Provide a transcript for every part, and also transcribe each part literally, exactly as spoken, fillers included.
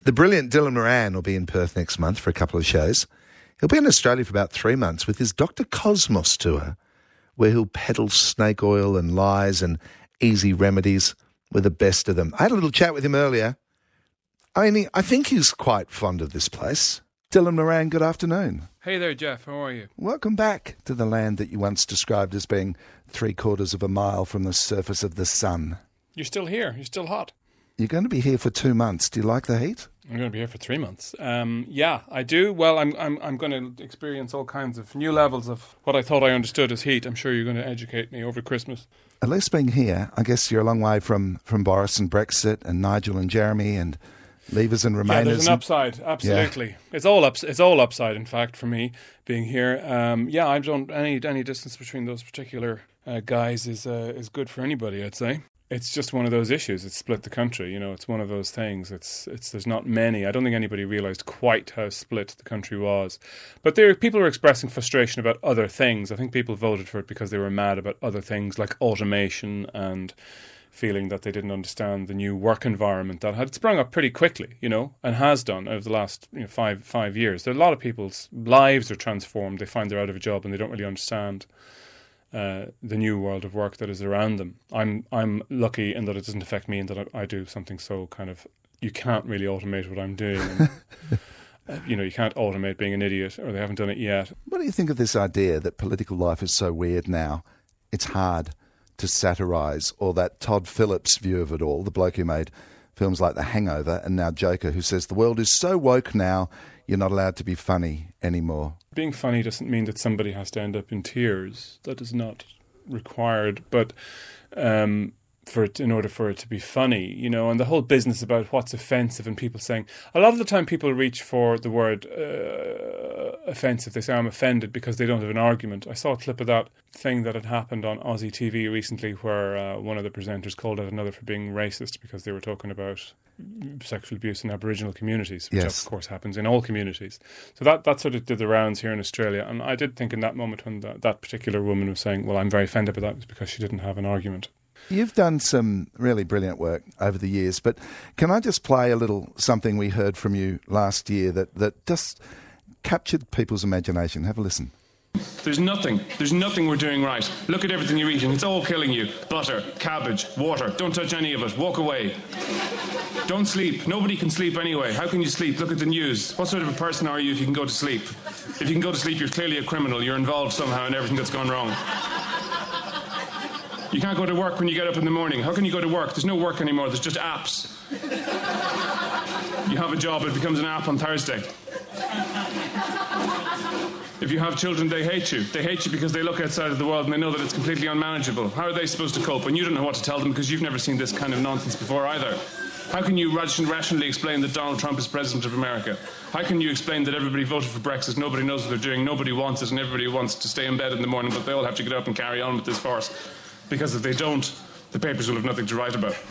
The brilliant Dylan Moran will be in Perth next month for a couple of shows. He'll be in Australia for about three months with his Doctor Cosmos tour, where he'll peddle snake oil and lies and easy remedies with the best of them. I had a little chat with him earlier. I mean, I think he's quite fond of this place. Dylan Moran, good afternoon. Hey there, Jeff. How are you? Welcome back to the land that you once described as being three quarters of a mile from the surface of the sun. You're still here. You're still hot. You're going to be here for two months. Do you like the heat? I'm going to be here for three months. Um, yeah, I do. Well, I'm I'm I'm going to experience all kinds of new levels of what I thought I understood as heat. I'm sure you're going to educate me over Christmas. At least being here, I guess you're a long way from, from Boris and Brexit and Nigel and Jeremy and Leavers and Remainers. Yeah, there's an upside. Absolutely, yeah. It's all ups. It's all upside. In fact, for me being here, um, yeah, I don't any any distance between those particular uh, guys is uh, is good for anybody, I'd say. It's just one of those issues. It's split the country. You know, it's one of those things. It's it's. There's not many. I don't think anybody realised quite how split the country was. But there, people are expressing frustration about other things. I think people voted for it because they were mad about other things like automation and feeling that they didn't understand the new work environment that had sprung up pretty quickly, you know, and has done over the last you know, five five years. There are a lot of people's lives are transformed. They find they're out of a job and they don't really understand Uh, the new world of work that is around them. I'm I'm lucky in that it doesn't affect me and that I, I do something so kind of, you can't really automate what I'm doing. And, uh, you know, you can't automate being an idiot, or they haven't done it yet. What do you think of this idea that political life is so weird now, it's hard to satirise, or that Todd Phillips view of it all, the bloke who made films like The Hangover and now Joker, who says the world is so woke now, you're not allowed to be funny anymore? Being funny doesn't mean that somebody has to end up in tears. That is not required. But um, for it, in order for it to be funny, you know, and the whole business about what's offensive and people saying, a lot of the time people reach for the word uh, offensive. They say, I'm offended because they don't have an argument. I saw a clip of that thing that had happened on Aussie T V recently where uh, one of the presenters called out another for being racist because they were talking about sexual abuse in Aboriginal communities, which yes. of course happens in all communities. So that, that sort of did the rounds here in Australia. And I did think in that moment when the, that particular woman was saying, well, I'm very offended by that, was because she didn't have an argument. You've done some really brilliant work over the years, but can I just play a little something we heard from you last year that, that just captured people's imagination? Have a listen. There's nothing, there's nothing we're doing right. Look at everything you're eating, it's all killing you. Butter, cabbage, water, don't touch any of it, walk away. Don't sleep, nobody can sleep anyway. How can you sleep? Look at the news. What sort of a person are you if you can go to sleep? If you can go to sleep, you're clearly a criminal, you're involved somehow in everything that's gone wrong. You can't go to work when you get up in the morning. How can you go to work? There's no work anymore, there's just apps. You have a job, it becomes an app on Thursday. If you have children, they hate you. They hate you because they look outside of the world and they know that it's completely unmanageable. How are they supposed to cope? And you don't know what to tell them because you've never seen this kind of nonsense before either. How can you rationally explain that Donald Trump is President of America? How can you explain that everybody voted for Brexit, nobody knows what they're doing, nobody wants it, and everybody wants to stay in bed in the morning, but they all have to get up and carry on with this farce? Because if they don't, the papers will have nothing to write about.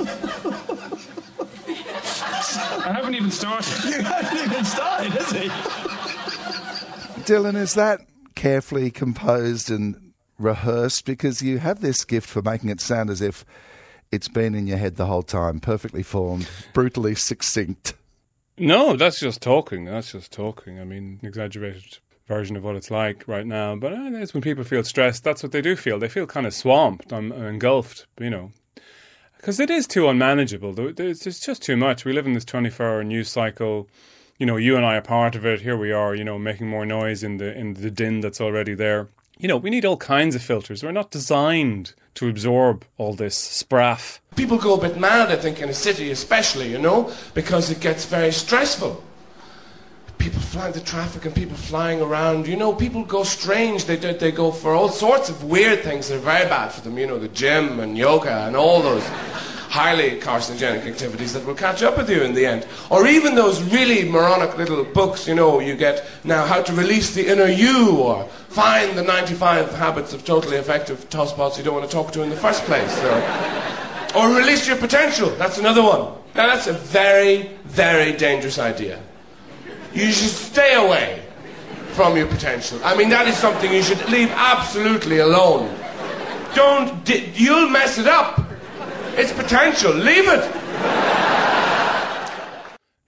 I haven't even started. You haven't even started, has he? Dylan, is that carefully composed and rehearsed? Because you have this gift for making it sound as if it's been in your head the whole time, perfectly formed, brutally succinct. No, that's just talking. That's just talking. I mean, exaggerated version of what it's like right now. But uh, it's when people feel stressed, that's what they do feel. They feel kind of swamped and engulfed, you know. Because it is too unmanageable. It's just too much. We live in this twenty-four hour news cycle. You know, you and I are part of it. Here we are, you know, making more noise in the in the din that's already there. You know, we need all kinds of filters. We're not designed to absorb all this spraff. People go a bit mad, I think, in a city especially, you know, because it gets very stressful. People flying the traffic and people flying around, you know, people go strange. They do, they go for all sorts of weird things that are very bad for them, you know, the gym and yoga and all those highly carcinogenic activities that will catch up with you in the end. Or even those really moronic little books, you know, you get now How to Release the Inner You, or Find the ninety-five Habits of Totally Effective Tosspots You Don't Want to Talk to in the First Place. Or, or Release Your Potential, that's another one. Now that's a very, very dangerous idea. You should stay away from your potential. I mean, that is something you should leave absolutely alone. Don't, di- you'll mess it up. It's potential. Leave it.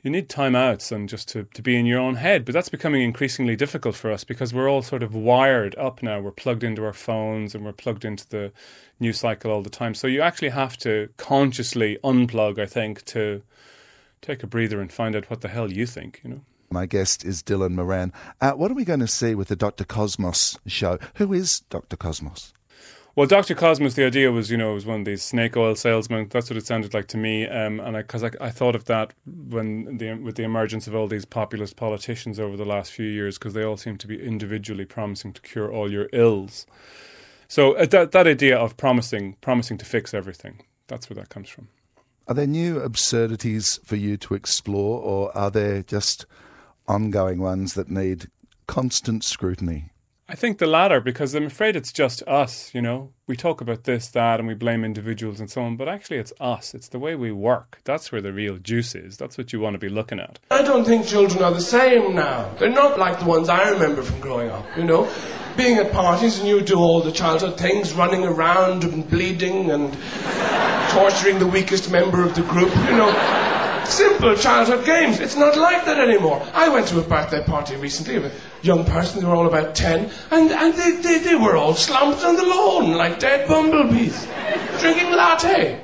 You need timeouts and just to, to be in your own head. But that's becoming increasingly difficult for us because we're all sort of wired up now. We're plugged into our phones and we're plugged into the news cycle all the time. So you actually have to consciously unplug, I think, to take a breather and find out what the hell you think, you know. My guest is Dylan Moran. Uh, what are we going to see with the Doctor Cosmos show? Who is Doctor Cosmos? Well, Doctor Cosmos, the idea was, you know, it was one of these snake oil salesmen. That's what it sounded like to me. Um, and because I, I, I thought of that when the, with the emergence of all these populist politicians over the last few years, because they all seem to be individually promising to cure all your ills. So uh, that that idea of promising, promising to fix everything, that's where that comes from. Are there new absurdities for you to explore, or are there just ongoing ones that need constant scrutiny? I think the latter, because I'm afraid it's just us, you know. We talk about this, that, and we blame individuals and so on, but actually it's us. It's the way we work. That's where the real juice is. That's what you want to be looking at. I don't think children are the same now. They're not like the ones I remember from growing up, you know. Being at parties and you do all the childhood things, running around and bleeding and torturing the weakest member of the group, you know. Simple childhood games. It's not like that anymore. I went to a birthday party recently of a young person. They were all about ten, and, and they, they, they were all slumped on the lawn like dead bumblebees, drinking latte.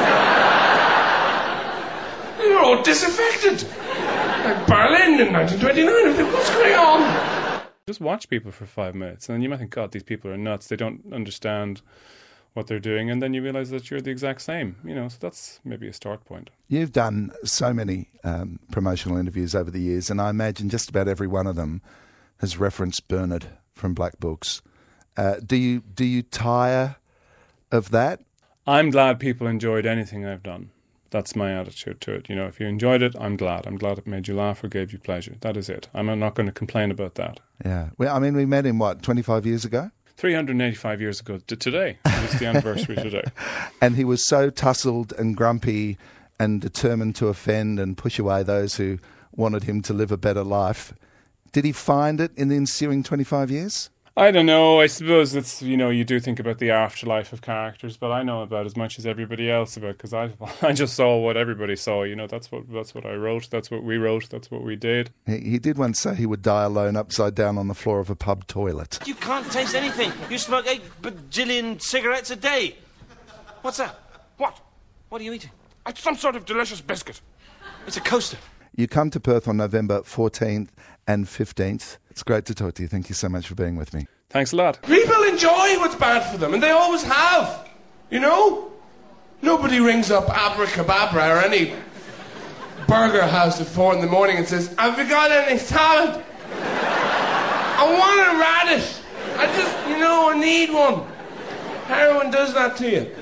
They were all disaffected, like Berlin in nineteen twenty-nine. What's going on? Just watch people for five minutes, and you might think, God, these people are nuts. They don't understand what they're doing, and then you realise that you're the exact same, you know, so that's maybe a start point. You've done so many um, promotional interviews over the years, and I imagine just about every one of them has referenced Bernard from Black Books. Uh, do you do you tire of that? I'm glad people enjoyed anything I've done. That's my attitude to it. You know, if you enjoyed it, I'm glad. I'm glad it made you laugh or gave you pleasure. That is it. I'm not going to complain about that. Yeah. Well, I mean, we met him, what, twenty-five years ago? three hundred eighty-five years ago to today. It's the anniversary today. And he was so tussled and grumpy and determined to offend and push away those who wanted him to live a better life. Did he find it in the ensuing twenty-five years? I don't know. I suppose it's, you know, you do think about the afterlife of characters, but I know about as much as everybody else about, because I I just saw what everybody saw. You know, that's what that's what I wrote. That's what we wrote. That's what we did. He, he did once say he would die alone upside down on the floor of a pub toilet. You can't taste anything. You smoke eight bajillion cigarettes a day. What's that? What? What are you eating? It's some sort of delicious biscuit. It's a coaster. You come to Perth on November fourteenth and fifteenth. It's great to talk to you. Thank you so much for being with me. Thanks a lot. People enjoy what's bad for them, and they always have. You know? Nobody rings up Abracababra or any burger house at four in the morning and says, have you got any salad? I want a radish. I just, you know, I need one. Heroin does that to you.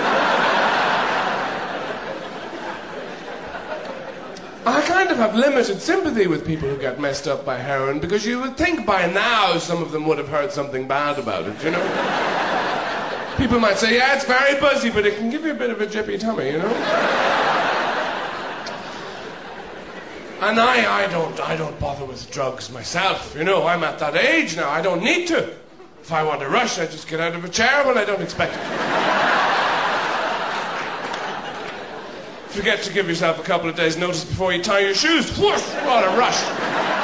I kind of have limited sympathy with people who get messed up by heroin, because you would think by now some of them would have heard something bad about it, you know? People might say, yeah, it's very buzzy, but it can give you a bit of a jippy tummy, you know? And I, I don't, I don't bother with drugs myself, you know? I'm at that age now, I don't need to. If I want to rush, I just get out of a chair when I don't expect it. Forget to give yourself a couple of days' notice before you tie your shoes. Whoosh! What a rush.